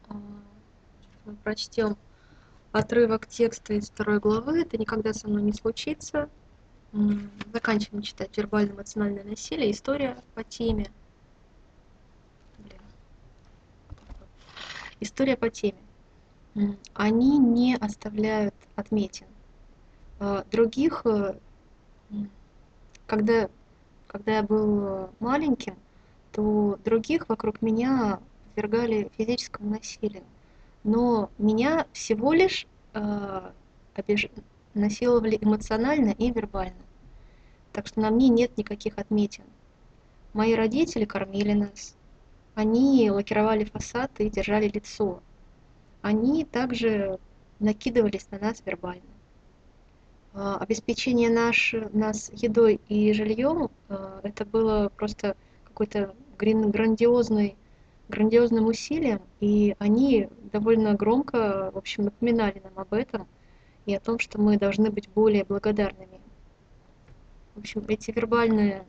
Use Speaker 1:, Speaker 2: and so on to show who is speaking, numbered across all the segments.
Speaker 1: Мы прочтем отрывок текста из 2 главы «Это никогда со мной не случится». Заканчиваем читать вербально-эмоциональное насилие. История по теме. Блин. История по теме. Они не оставляют отметин. Других, когда я был маленьким, то других вокруг меня подвергали физическому насилию. Но меня всего лишь насиловали эмоционально и вербально. Так что на мне нет никаких отметин. Мои родители кормили нас, они лакировали фасад и держали лицо. Они также накидывались на нас вербально. Обеспечение нас едой и жильем это было просто какой-то грандиозным усилием, и они довольно громко, в общем, напоминали нам об этом и о том, что мы должны быть более благодарными. В общем, эти вербальные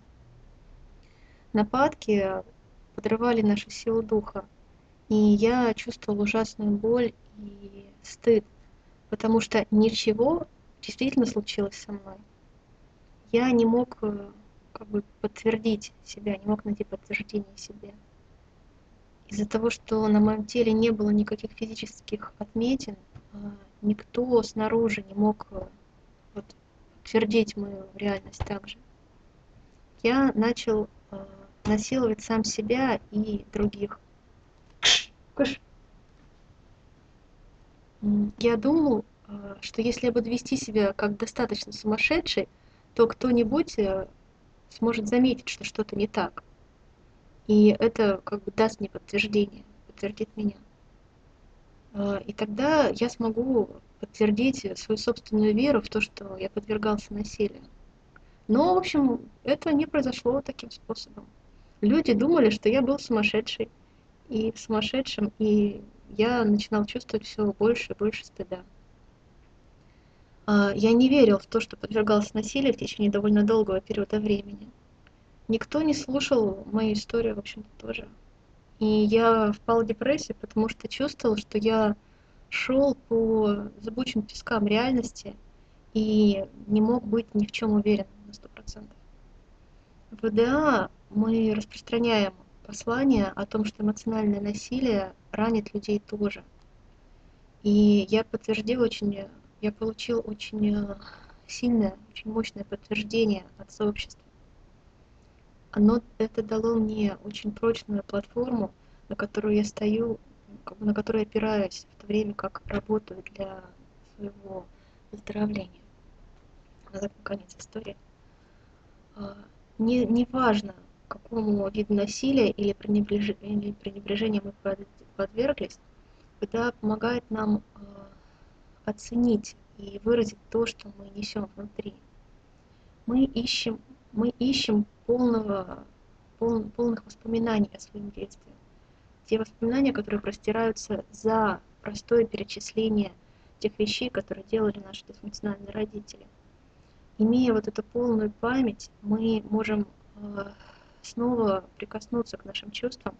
Speaker 1: нападки подрывали нашу силу духа, и я чувствовала ужасную боль и стыд, потому что ничего действительно случилось со мной. Я не мог как бы подтвердить себя, не мог найти подтверждение себе. Из-за того, что на моем теле не было никаких физических отметин, никто снаружи не мог вот, подтвердить мою реальность также. Я начал насиловать сам себя и других. Я думал, что если я буду вести себя как достаточно сумасшедший, то кто-нибудь сможет заметить, что что-то не так. И это как бы даст мне подтверждение, подтвердит меня. И тогда я смогу подтвердить свою собственную веру в то, что я подвергался насилию. Но, в общем, это не произошло таким способом. Люди думали, что я был сумасшедший и сумасшедшим, и я начинал чувствовать все больше и больше стыда. Я не верил в то, что подвергался насилию в течение довольно долгого периода времени. Никто не слушал мою историю, в общем-то, тоже. И я впал в депрессию, потому что чувствовал, что я шел по зыбучим пескам реальности и не мог быть ни в чем уверен на 100%. В ВДА мы распространяем послание о том, что эмоциональное насилие ранит людей тоже. И я получил очень сильное, очень мощное подтверждение от сообщества. Это дало мне очень прочную платформу, на которую я стою, на которую я опираюсь, в то время как работаю для своего выздоровления. Это конец истории. Не важно, какому виду насилия или пренебрежения мы подверглись, это помогает нам оценить и выразить то, что мы несем внутри. Мы ищем полных воспоминаний о своем детстве. Те воспоминания, которые простираются за простое перечисление тех вещей, которые делали наши дисфункциональные родители. Имея вот эту полную память, мы можем снова прикоснуться к нашим чувствам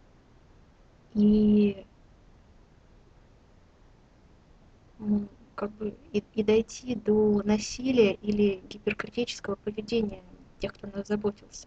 Speaker 1: и как бы и дойти до насилия или гиперкритического поведения тех, кто нас заботился.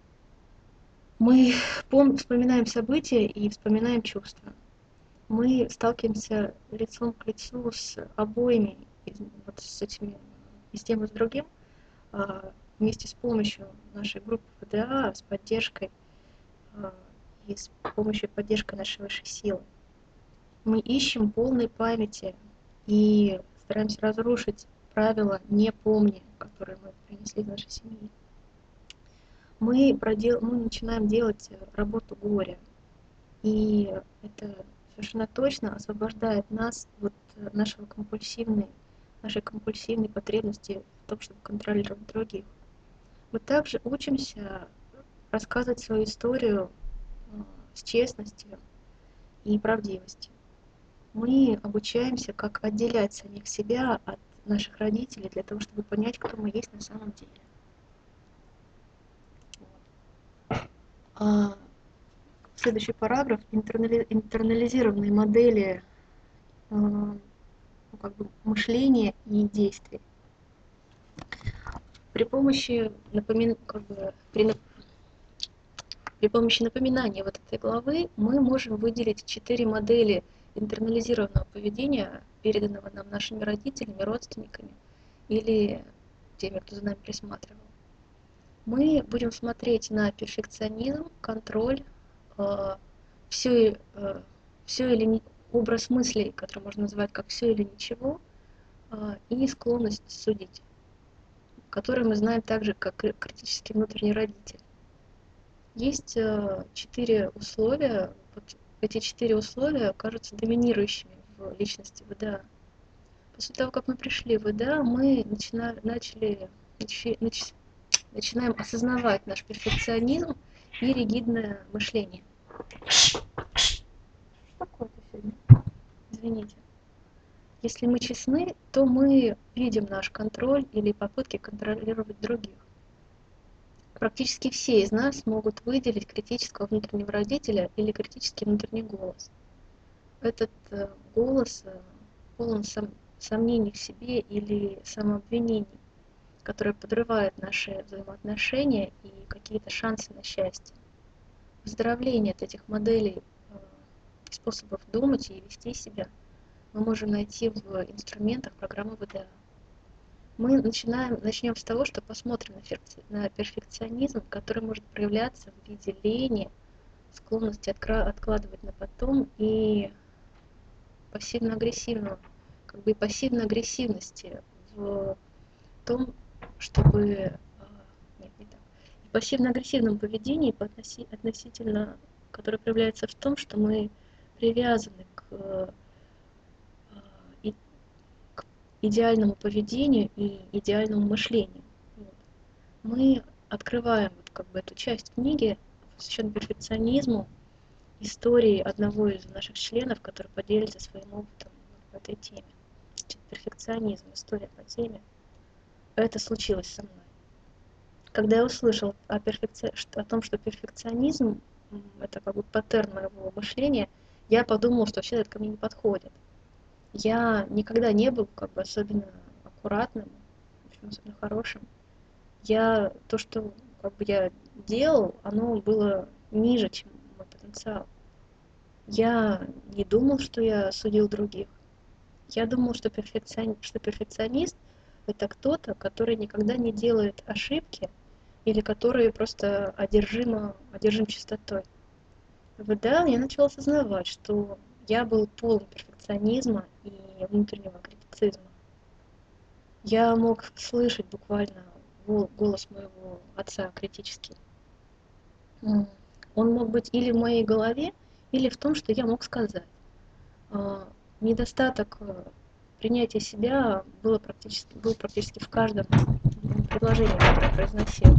Speaker 1: Мы вспоминаем события и вспоминаем чувства. Мы сталкиваемся лицом к лицу с обоими, вот с этими, и с тем, и с другим, вместе с помощью нашей группы ВДА, с поддержкой и с помощью поддержки нашей высшей силы. Мы ищем полной памяти и стараемся разрушить правила «не помни», которые мы принесли из нашей семьи. Мы начинаем делать работу горя, и это совершенно точно освобождает нас от нашей компульсивной потребности в том, чтобы контролировать других. Мы также учимся рассказывать свою историю с честностью и правдивостью. Мы обучаемся, как отделять самих себя от наших родителей для того, чтобы понять, кто мы есть на самом деле. С следующий параграф. Интернализированные модели как бы мышления и действий. При помощи при помощи напоминания вот этой главы мы можем выделить 4 модели интернализированного поведения, переданного нам нашими родителями, родственниками или теми, кто за нами присматривал. Мы будем смотреть на перфекционизм, контроль, все или образ мыслей, который можно назвать как все или ничего, и склонность судить, которую мы знаем также как критический внутренний родитель. Есть 4 условия. Вот эти 4 условия кажутся доминирующими в личности ВДА. После того, как мы пришли в ВДА, мы начинаем осознавать наш перфекционизм и ригидное мышление. Что такое-то сегодня? Извините. Если мы честны, то мы видим наш контроль или попытки контролировать других. Практически все из нас могут выделить критического внутреннего родителя или критический внутренний голос. Этот голос полон сомнений в себе или самообвинений, которые подрывают наши взаимоотношения и какие-то шансы на счастье. Выздоровление от этих моделей, способов думать и вести себя мы можем найти в инструментах программы ВДА. Мы начнем с того, что посмотрим на перфекционизм, который может проявляться в виде лени, склонности откладывать на потом и пассивно-агрессивного, и пассивно-агрессивности в том, чтобы... Нет, не так. И пассивно-агрессивном поведении относительно, которое проявляется в том, что мы привязаны к идеальному поведению и идеальному мышлению. Вот. Мы открываем эту часть книги, посвященной перфекционизму, истории одного из наших членов, который поделится своим опытом в этой теме. Перфекционизм, история по теме. Это случилось со мной. Когда я услышал о том, что перфекционизм это паттерн моего мышления, я подумала, что вообще это ко мне не подходит. Я никогда не был особенно аккуратным, в общем, особенно хорошим. То, что я делал, оно было ниже, чем мой потенциал. Я не думал, что я судил других. Я думал, что перфекционист это кто-то, который никогда не делает ошибки или который просто одержим чистотой. Да, я начала осознавать, что я был полон перфекционизма и внутреннего критицизма. Я мог слышать буквально голос моего отца критический. Он мог быть или в моей голове, или в том, что я мог сказать. Недостаток принятия себя был практически в каждом предложении, которое я произносил.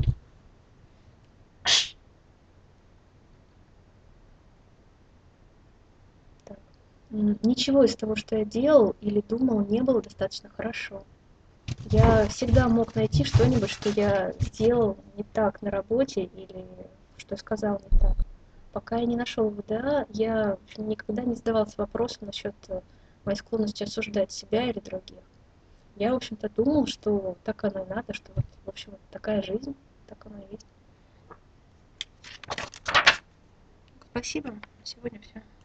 Speaker 1: Ничего из того, что я делал или думал, не было достаточно хорошо. Я всегда мог найти что-нибудь, что я сделал не так на работе или что я сказал не так. Пока я не нашел ВДА, я никогда не задавался вопросом насчет моей склонности осуждать себя или других. Я, в общем-то, думал, что так оно и надо, что в общем, такая жизнь, так оно и есть. Спасибо. На сегодня все.